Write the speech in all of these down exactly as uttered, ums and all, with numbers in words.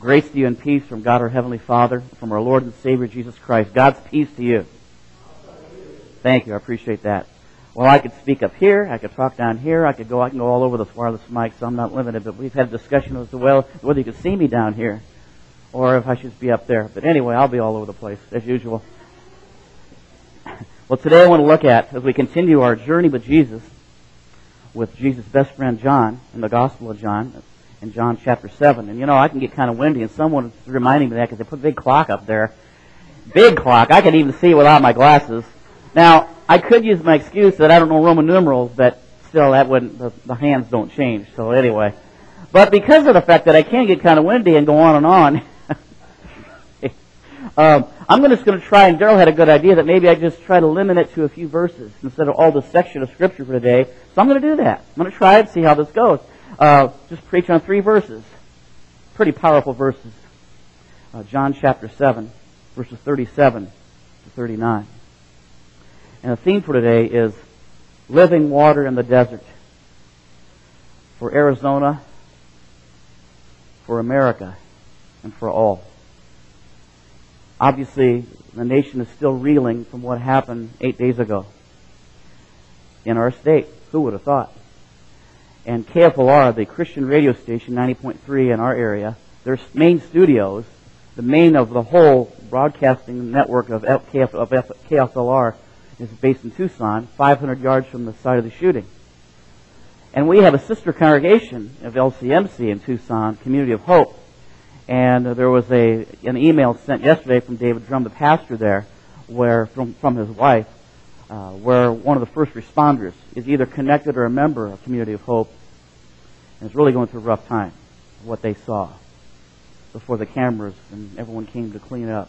Grace to you and peace from God our Heavenly Father, from our Lord and Savior Jesus Christ. God's peace to you. Thank you. I appreciate that. Well, I could speak up here. I could talk down here. I could go. I can go all over this wireless mic, so I'm not limited. But we've had a discussion as to well whether you could see me down here, or if I should be up there. But anyway, I'll be all over the place as usual. Well, today I want to look at, as we continue our journey with Jesus, with Jesus' best friend John in the Gospel of John, in John chapter seven. And you know, I can get kind of windy, and someone is reminding me of that because they put a big clock up there. Big clock. I can even see it without my glasses. Now, I could use my excuse that I don't know Roman numerals, but still, that wouldn't, the, the hands don't change. So anyway. But because of the fact that I can get kind of windy and go on and on, um, I'm just going to try, and Daryl had a good idea that maybe I just try to limit it to a few verses instead of all this section of Scripture for today. So I'm going to do that. I'm going to try it, see how this goes. Uh, just preach on three verses. Pretty powerful verses. Uh, John chapter seven, verses thirty-seven to thirty-nine. And the theme for today is living water in the desert. For Arizona, for America, and for all. Obviously, the nation is still reeling from what happened eight days ago in our state. Who would have thought? And K F O R, the Christian radio station, ninety point three in our area, their main studios, the main of the whole broadcasting network of K F L R, is based in Tucson, five hundred yards from the site of the shooting. And we have a sister congregation of L C M C in Tucson, Community of Hope. And there was a an email sent yesterday from David Drum, the pastor there, where from, from his wife, uh, where one of the first responders is either connected or a member of Community of Hope, and is really going through a rough time, what they saw before the cameras and everyone came to clean up.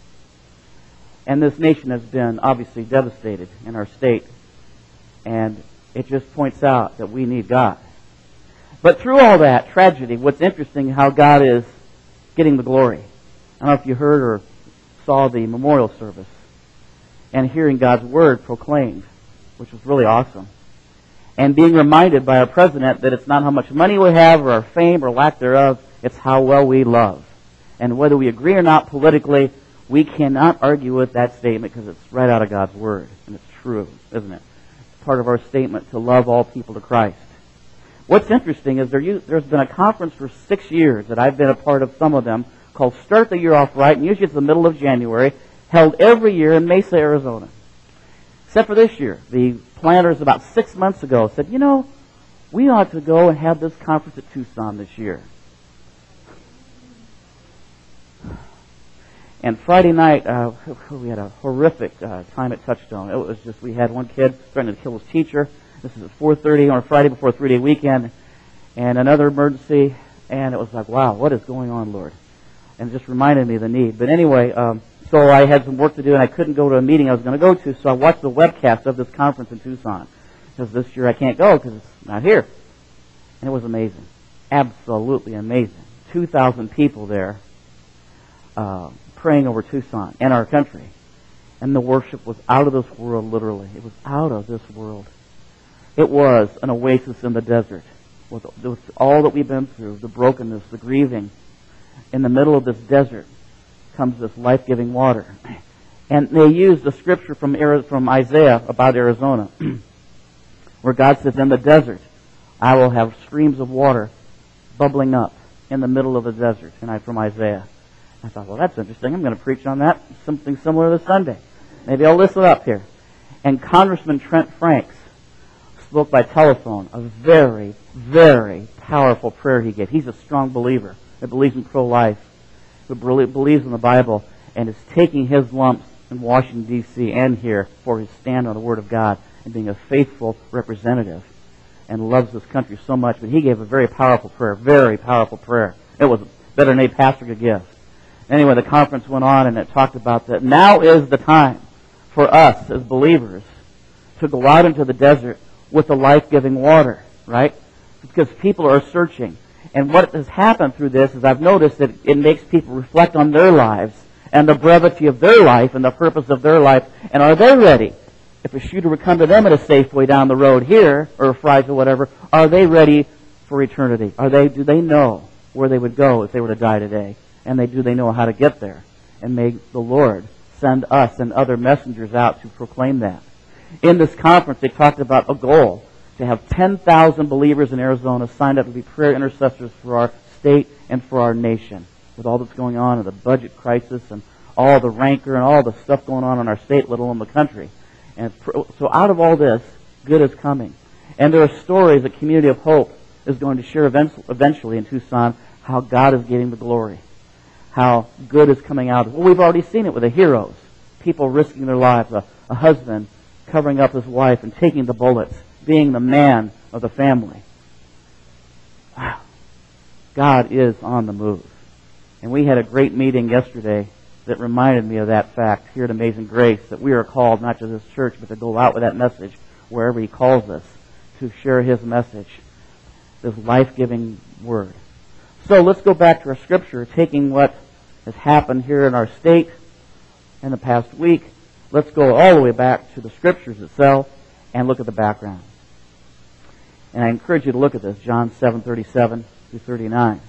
And this nation has been obviously devastated in our state. And it just points out that we need God. But through all that tragedy, what's interesting how God is getting the glory. I don't know if you heard or saw the memorial service and hearing God's word proclaimed, which was really awesome. And being reminded by our president that it's not how much money we have or our fame or lack thereof, it's how well we love. And whether we agree or not politically, we cannot argue with that statement because it's right out of God's Word. And it's true, isn't it? It's part of our statement to love all people to Christ. What's interesting is there, there's been a conference for six years that I've been a part of, some of them, called Start the Year Off Right, and usually it's the middle of January, held every year in Mesa, Arizona. Except for this year. The planners about six months ago said, you know, we ought to go and have this conference at Tucson this year. And Friday night, uh, we had a horrific uh, time at Touchstone. It was just, we had one kid threatening to kill his teacher. This is at four thirty on a Friday before a three-day weekend. And another emergency. And it was like, wow, what is going on, Lord? And it just reminded me of the need. But anyway, um, so I had some work to do, and I couldn't go to a meeting I was going to go to, so I watched the webcast of this conference in Tucson. Because this year I can't go because it's not here. And it was amazing. Absolutely amazing. two thousand people there. Uh, praying over Tucson and our country. And the worship was out of this world, literally. It was out of this world. It was an oasis in the desert. With, with all that we've been through, the brokenness, the grieving. In the middle of this desert comes this life-giving water. And they used the scripture from, from Isaiah about Arizona, where God says, in the desert, I will have streams of water bubbling up in the middle of the desert. And I from Isaiah. I thought, well, that's interesting. I'm going to preach on that, something similar this Sunday. Maybe I'll list it up here. And Congressman Trent Franks spoke by telephone, a very, very powerful prayer he gave. He's a strong believer that believes in pro-life, who believes in the Bible, and is taking his lumps in Washington, D C and here for his stand on the Word of God and being a faithful representative and loves this country so much. But he gave a very powerful prayer, very powerful prayer. It was better than any pastor could give. Anyway, the conference went on and it talked about that. Now is the time for us as believers to go out into the desert with the life-giving water, right? Because people are searching. And what has happened through this is I've noticed that it makes people reflect on their lives and the brevity of their life and the purpose of their life. And are they ready? If a shooter would come to them at a Safeway down the road here, or a Fry's or whatever, are they ready for eternity? Are they? Do they know where they would go if they were to die today. And they do they know how to get there. And may the Lord send us and other messengers out to proclaim that. In this conference, they talked about a goal to have ten thousand believers in Arizona signed up to be prayer intercessors for our state and for our nation. With all that's going on and the budget crisis and all the rancor and all the stuff going on in our state, let alone the country. And so out of all this, good is coming. And there are stories that Community of Hope is going to share eventually in Tucson, how God is getting the glory. How good is coming out. Well, we've already seen it with the heroes. People risking their lives. A, a husband covering up his wife and taking the bullets. Being the man of the family. Wow. God is on the move. And we had a great meeting yesterday that reminded me of that fact here at Amazing Grace, that we are called not just as church, but to go out with that message wherever He calls us, to share His message, this life-giving Word. So let's go back to our Scripture, taking what has happened here in our state in the past week. Let's go all the way back to the Scriptures itself and look at the background. And I encourage you to look at this, John seven thirty-seven through thirty-nine.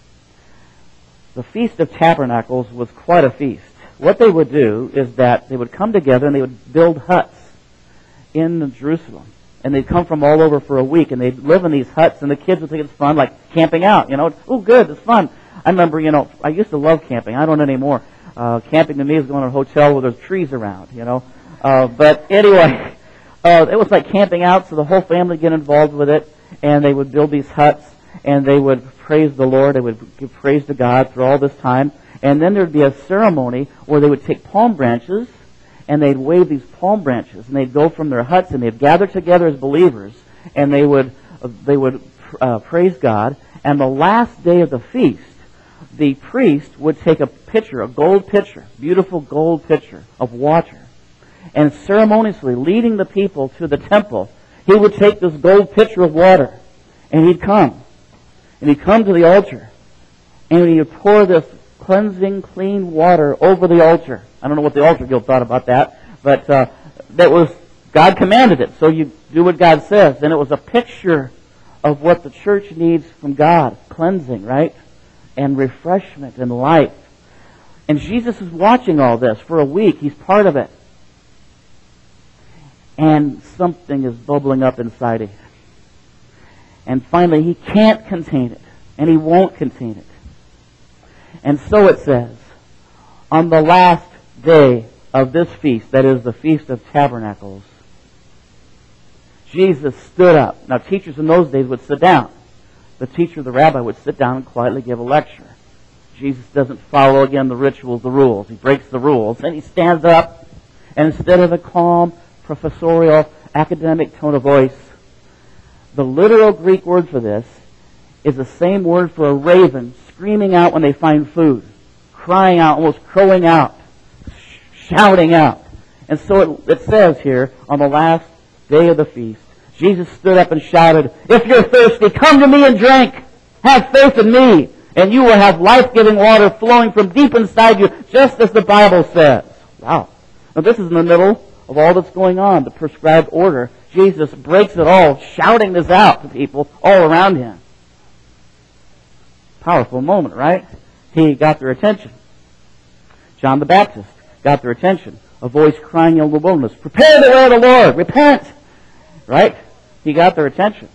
The Feast of Tabernacles was quite a feast. What they would do is that they would come together and they would build huts in Jerusalem. And they'd come from all over for a week, and they'd live in these huts, and the kids would think it's fun, like camping out, you know. Oh, good, it's fun. I remember, you know, I used to love camping. I don't anymore. Uh, camping to me is going to a hotel where there's trees around, you know. Uh, but anyway, uh, it was like camping out, so the whole family would get involved with it, and they would build these huts, and they would praise the Lord. They would give praise to God through all this time. And then there would be a ceremony where they would take palm branches, and they'd wave these palm branches, and they'd go from their huts, and they'd gather together as believers, and they would uh, they would uh, praise God. And the last day of the feast, the priest would take a pitcher, a gold pitcher, beautiful gold pitcher of water, and ceremoniously leading the people to the temple, he would take this gold pitcher of water, and he'd come, and he'd come to the altar, and he would pour this cleansing, clean water over the altar. I don't know what the altar guild thought about that, but uh, that was, God commanded it, so you do what God says. And it was a picture of what the church needs from God, cleansing, right? And refreshment and life. And Jesus is watching all this for a week. He's part of it. And something is bubbling up inside him. And finally, he can't contain it. And he won't contain it. And so it says, on the last day of this feast, that is the Feast of Tabernacles, Jesus stood up. Now, teachers in those days would sit down. The teacher, the rabbi, would sit down and quietly give a lecture. Jesus doesn't follow, again, the rituals, the rules. He breaks the rules. And he stands up, and instead of a calm, professorial, academic tone of voice, the literal Greek word for this is the same word for a raven screaming out when they find food, crying out, almost crowing out, sh- shouting out. And so it, it says here, on the last day of the feast, Jesus stood up and shouted, "If you're thirsty, come to me and drink. Have faith in me, and you will have life-giving water flowing from deep inside you, just as the Bible says." Wow. Now this is in the middle of all that's going on, the prescribed order. Jesus breaks it all, shouting this out to people all around him. Powerful moment, right? He got their attention. John the Baptist got their attention. A voice crying in the wilderness, "Prepare the way of the Lord, repent!" Right? He got their attention.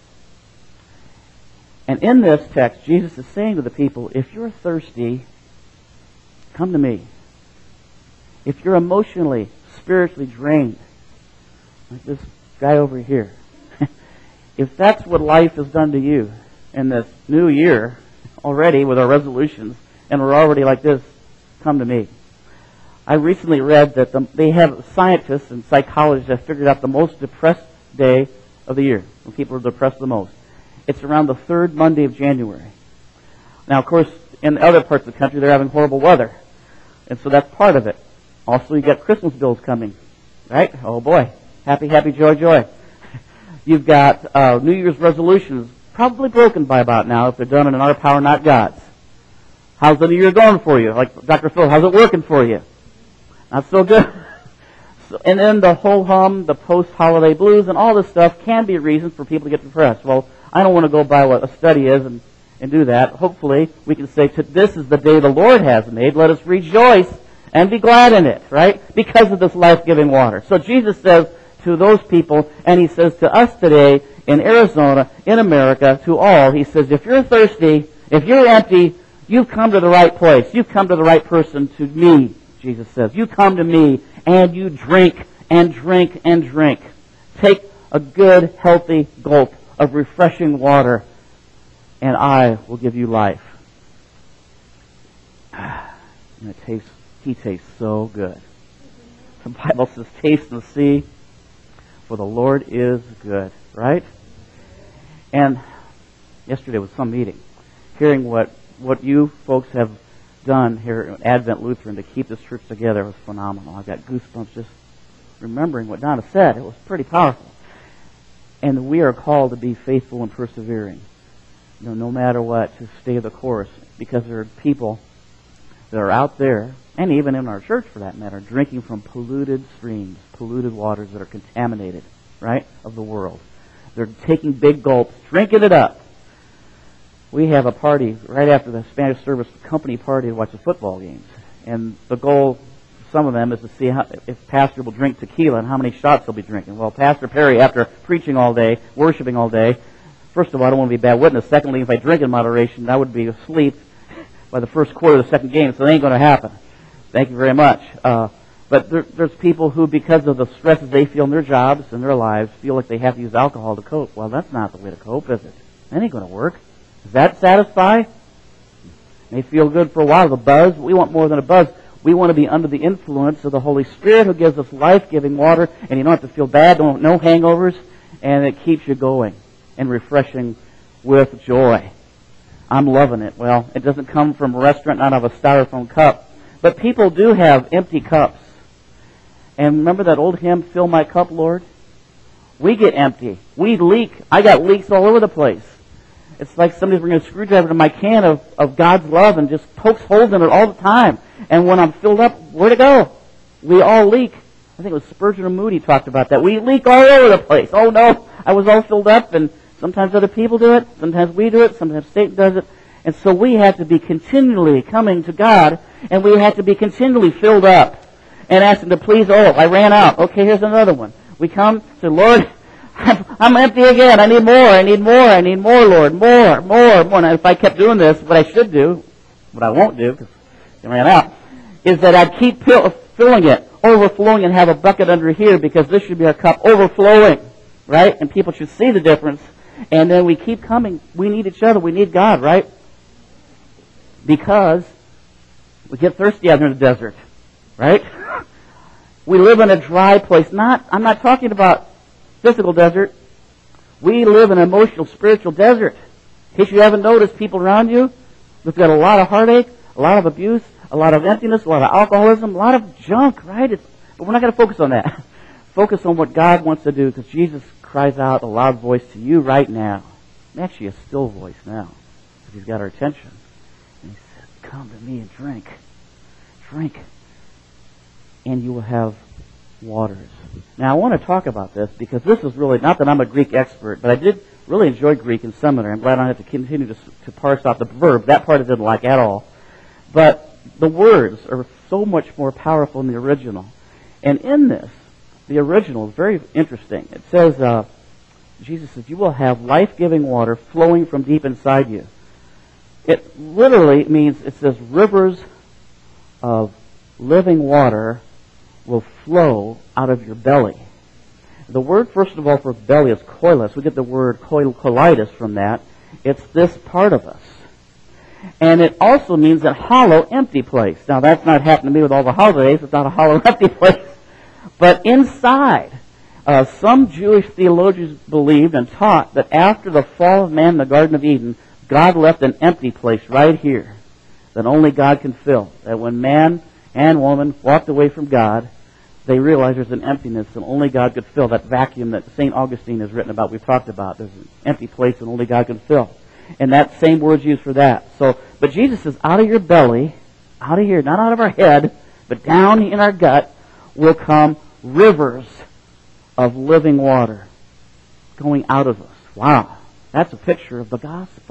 And in this text, Jesus is saying to the people, if you're thirsty, come to me. If you're emotionally, spiritually drained, like this guy over here, if that's what life has done to you in this new year already with our resolutions, and we're already like this, come to me. I recently read that the, they have scientists and psychologists have figured out the most depressed day of the year, when people are depressed the most. It's around the third Monday of January. Now, of course, in other parts of the country, they're having horrible weather. And so that's part of it. Also, you got Christmas bills coming, right? Oh boy. Happy, happy, joy, joy. You've got uh, New Year's resolutions, probably broken by about now, if they're done in our power, not God's. How's the New Year going for you? Like Doctor Phil, how's it working for you? Not so good. So, and then the whole hum, the post-holiday blues, and all this stuff can be reasons for people to get depressed. Well, I don't want to go by what a study is and, and do that, hopefully we can say, this is the day the Lord has made. Let us rejoice and be glad in it, right? Because of this life-giving water. So Jesus says to those people, and he says to us today in Arizona, in America, to all, he says, if you're thirsty, if you're empty, you've come to the right place. You've come to the right person, to me, Jesus says. You come to me and you drink and drink and drink. Take a good, healthy gulp of refreshing water, and I will give you life. And it tastes, he tastes so good. The Bible says, taste and see, for the Lord is good, right? And yesterday was some meeting. Hearing what, what you folks have done here at Advent Lutheran to keep this church together was phenomenal. I got goosebumps just remembering what Donna said. It was pretty powerful. And we are called to be faithful and persevering. You know, no matter what, to stay the course. Because there are people that are out there, and even in our church for that matter, drinking from polluted streams, polluted waters that are contaminated, right, of the world. They're taking big gulps, drinking it up. We have a party right after the Spanish service, company party, to watch the football games. And the goal, some of them, is to see how, if Pastor will drink tequila and how many shots he'll be drinking. Well, Pastor Perry, after preaching all day, worshiping all day, first of all, I don't want to be a bad witness. Secondly, if I drink in moderation, I would be asleep by the first quarter of the second game, so it ain't going to happen. Thank you very much. Uh, but there, there's people who, because of the stresses they feel in their jobs and their lives, feel like they have to use alcohol to cope. Well, that's not the way to cope, is it? That ain't going to work. Does that satisfy? May feel good for a while, the buzz. We want more than a buzz. We want to be under the influence of the Holy Spirit, who gives us life-giving water, and you don't have to feel bad, don't, no hangovers, and it keeps you going and refreshing with joy. I'm loving it. Well, it doesn't come from a restaurant, not out of a styrofoam cup. But people do have empty cups. And remember that old hymn, Fill My Cup, Lord? We get empty. We leak. I got leaks all over the place. It's like somebody's bringing a screwdriver to my can of, of God's love and just pokes holes in it all the time. And when I'm filled up, where'd it go? We all leak. I think it was Spurgeon or Moody talked about that. We leak all over the place. Oh no, I was all filled up, and sometimes other people do it, sometimes we do it, sometimes Satan does it. And so we have to be continually coming to God, and we have to be continually filled up and ask Him to please, oh, I ran out. Okay, here's another one. We come to, Lord, I'm empty again. I need more, I need more, I need more, Lord. More, more, more. Now, if I kept doing this, what I should do, what I won't do, because I ran out, is that I'd keep fill, filling it, overflowing, and have a bucket under here, because this should be our cup overflowing, right? And people should see the difference. And then we keep coming. We need each other. We need God, right? Because we get thirsty out here in the desert, right? We live in a dry place. Not, I'm not talking about physical desert. We live in an emotional, spiritual desert. In case you haven't noticed, people around you, we've got a lot of heartache, a lot of abuse, a lot of emptiness, a lot of alcoholism, a lot of junk, right? It's, but we're not going to focus on that. Focus on what God wants to do, because Jesus cries out a loud voice to you right now. Actually, a still voice now, because He's got our attention. And He says, come to me and drink. Drink. And you will have waters. Now, I want to talk about this, because this is really, not that I'm a Greek expert, but I did really enjoy Greek in seminary. I'm glad I don't have to continue to, to parse out the verb. That part I didn't like at all. But the words are so much more powerful in the original. And in this, the original is very interesting. It says, uh, Jesus says, you will have life-giving water flowing from deep inside you. It literally means, it says, rivers of living water will flow out of your belly. The word, first of all, for belly is koilos. We get the word koilitis from that. It's this part of us. And it also means that hollow, empty place. Now, that's not happened to me with all the holidays. It's not a hollow, empty place. But inside, uh, some Jewish theologians believed and taught that after the fall of man in the Garden of Eden, God left an empty place right here that only God can fill. That when man and woman walked away from God, they realized there's an emptiness that only God could fill. That vacuum that Saint Augustine has written about, we've talked about. There's an empty place that only God can fill. And that same word's used for that. So, but Jesus says, out of your belly, out of here, not out of our head, but down in our gut, will come rivers of living water going out of us. Wow. That's a picture of the gospel.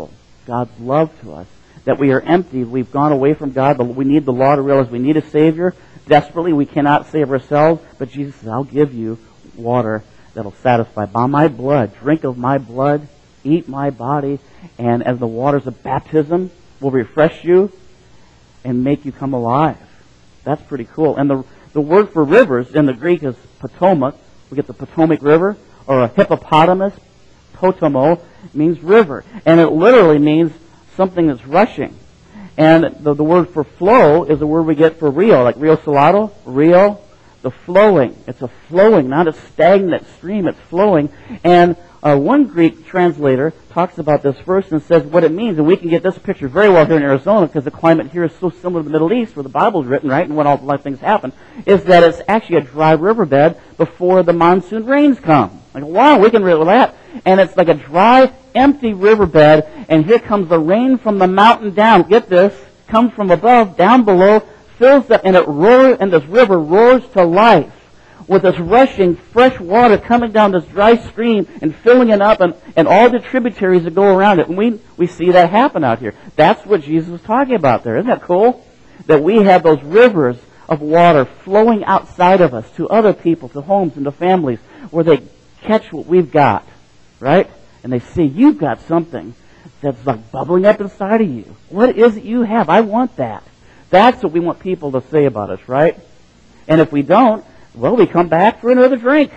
God's love to us, that we are empty, we've gone away from God, but we need the law to realize we need a Savior. Desperately, we cannot save ourselves, but Jesus says, I'll give you water that'll satisfy. By my blood, drink of my blood, eat my body, and as the waters of baptism will refresh you and make you come alive. That's pretty cool. And the the word for rivers in the Greek is Potomac. We get the Potomac River, or a hippopotamus, potomo, means river. And it literally means something that's rushing. And the, the word for flow is the word we get for rio, like Rio Salado, rio, the flowing. It's a flowing, not a stagnant stream. It's flowing. And uh, one Greek translator talks about this verse and says what it means. And we can get this picture very well here in Arizona because the climate here is so similar to the Middle East where the Bible's written, right, and when all the things happen, is that it's actually a dry riverbed before the monsoon rains come. Like, wow, we can relate with that. And it's like a dry, empty riverbed, and here comes the rain from the mountain down. Get this, comes from above, down below, fills up, and it roars, and this river roars to life with this rushing fresh water coming down this dry stream and filling it up, and, and all the tributaries that go around it. And we, we see that happen out here. That's what Jesus was talking about there. Isn't that cool? That we have those rivers of water flowing outside of us to other people, to homes and to families, where they catch what we've got, right? And they see, you've got something that's like bubbling up inside of you. What is it you have? I want that. That's what we want people to say about us, right? And if we don't, well, we come back for another drink.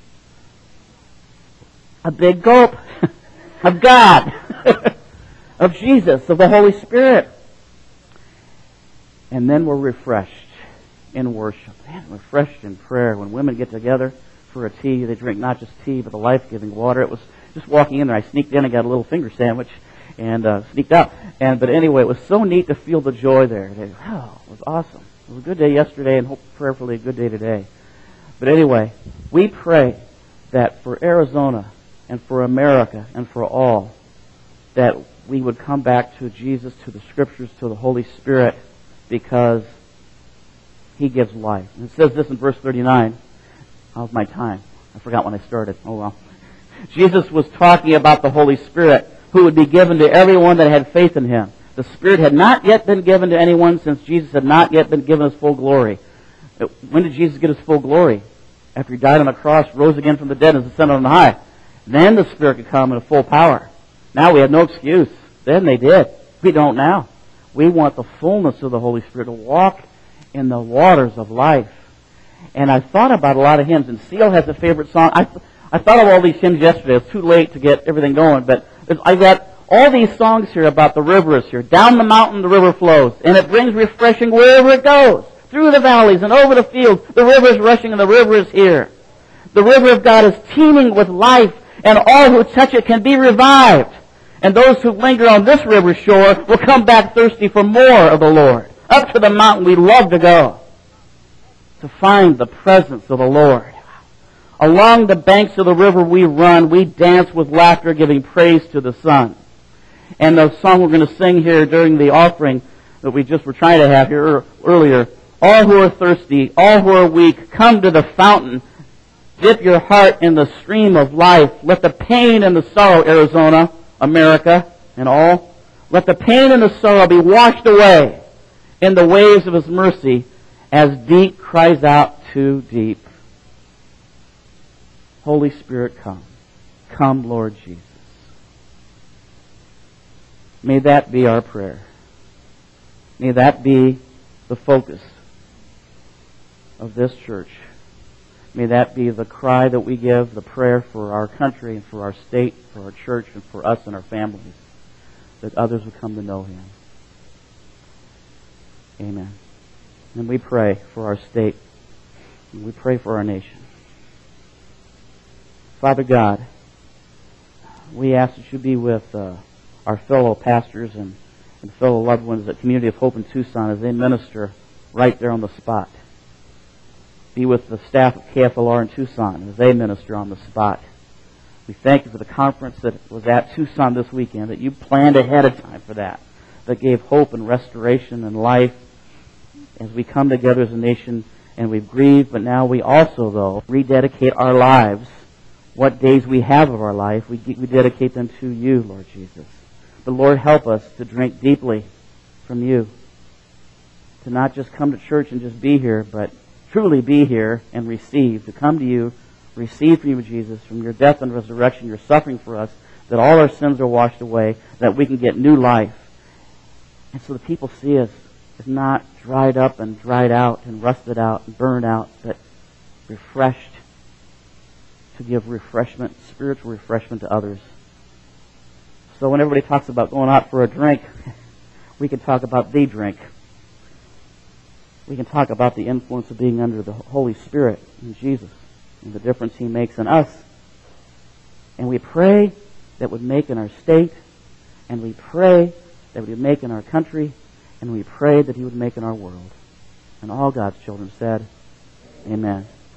A big gulp of God, of Jesus, of the Holy Spirit. And then we're refreshed in worship. Man, refreshed in prayer. When women get together for a tea, they drink not just tea, but the life-giving water. It was just walking in there. I sneaked in and got a little finger sandwich and uh, sneaked out. And But anyway, it was so neat to feel the joy there. They, wow, it was awesome. It was a good day yesterday and hope prayerfully a good day today. But anyway, we pray that for Arizona and for America and for all, that we would come back to Jesus, to the Scriptures, to the Holy Spirit, because He gives life. And it says this in verse thirty-nine. How's my time? I forgot when I started. Oh well. Jesus was talking about the Holy Spirit, who would be given to everyone that had faith in Him. The Spirit had not yet been given to anyone since Jesus had not yet been given His full glory. When did Jesus get His full glory? After He died on the cross, rose again from the dead, and ascended on high. Then the Spirit could come in full power. Now we have no excuse. Then they did. We don't now. We want the fullness of the Holy Spirit to walk in the waters of life. And I thought about a lot of hymns, and Seal has a favorite song. I, I thought of all these hymns yesterday. It's too late to get everything going, but I got all these songs here about the rivers here. Down the mountain the river flows, and it brings refreshing wherever it goes. Through the valleys and over the fields, the river is rushing and the river is here. The river of God is teeming with life, and all who touch it can be revived. And those who linger on this river shore will come back thirsty for more of the Lord. Up to the mountain we love to go, to find the presence of the Lord. Along the banks of the river we run, we dance with laughter, giving praise to the Son. And the song we're going to sing here during the offering that we just were trying to have here earlier, all who are thirsty, all who are weak, come to the fountain. Dip your heart in the stream of life. Let the pain and the sorrow, Arizona, America, and all, let the pain and the sorrow be washed away in the waves of His mercy as deep cries out to deep. Holy Spirit, come. Come, Lord Jesus. May that be our prayer. May that be the focus of this church. May that be the cry that we give, the prayer for our country and for our state, for our church, and for us and our families, that others would come to know Him. Amen. And we pray for our state, and we pray for our nation. Father God, we ask that You be with uh, our fellow pastors and, and fellow loved ones at Community of Hope in Tucson as they minister right there on the spot. Be with the staff of K F L R in Tucson as they minister on the spot. We thank You for the conference that was at Tucson this weekend, that You planned ahead of time for that, that gave hope and restoration and life as we come together as a nation and we've grieved, but now we also, though, rededicate our lives. What days we have of our life, we, we dedicate them to You, Lord Jesus. But Lord, help us to drink deeply from you. To not just come to church and just be here, but truly be here and receive. To come to you, receive from you, Jesus, from your death and resurrection, your suffering for us, that all our sins are washed away, that we can get new life. And so the people see us as not dried up and dried out and rusted out and burned out, but refreshed to give refreshment, spiritual refreshment to others. So when everybody talks about going out for a drink, we can talk about the drink. We can talk about the influence of being under the Holy Spirit in Jesus and the difference He makes in us. And we pray that would make in our state, and we pray that He would make in our country, and we pray that He would make in our world. And all God's children said, Amen.